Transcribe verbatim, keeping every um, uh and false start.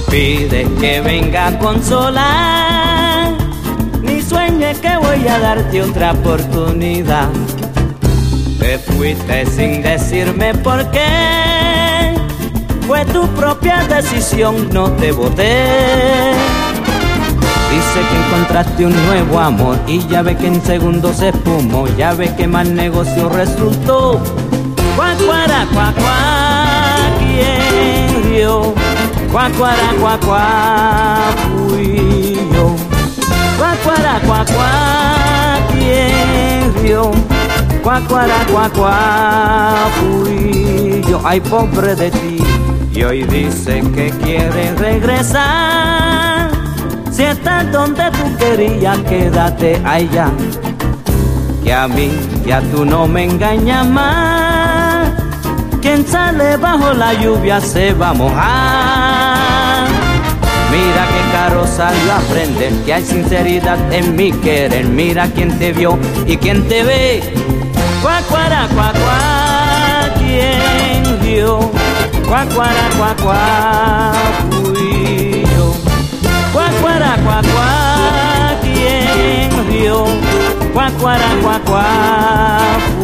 pide que venga a consolar, ni sueñe que voy a darte otra oportunidad. Te fuiste sin decirme por qué, fue tu propia decisión, no te voté. Dice que encontraste un nuevo amor y ya ve que en segundos se espumó, ya ve que mal negocio resultó. Cuacuara, cuacuá, ¿quién rió? Cuacuara, cuacuá, fui yo. Cuacuara, cuacuá, ¿quién rió? Cuacuara, cuacuá, fui yo. Ay, pobre de ti, y hoy dice que quiere regresar. Si estás donde tú querías, quédate allá, que a mí ya tú no me engañas más. Quien sale bajo la lluvia se va a mojar. Mira que caro salió a aprender que hay sinceridad en mi querer. Mira quién te vio y quién te ve. Cuacuara, cuacuá, ¿quién vio? Cuacuara, cuacuá, fui yo. Cuacuara, cuacuá, ¿quién vio? Cuacuara, cuacuá,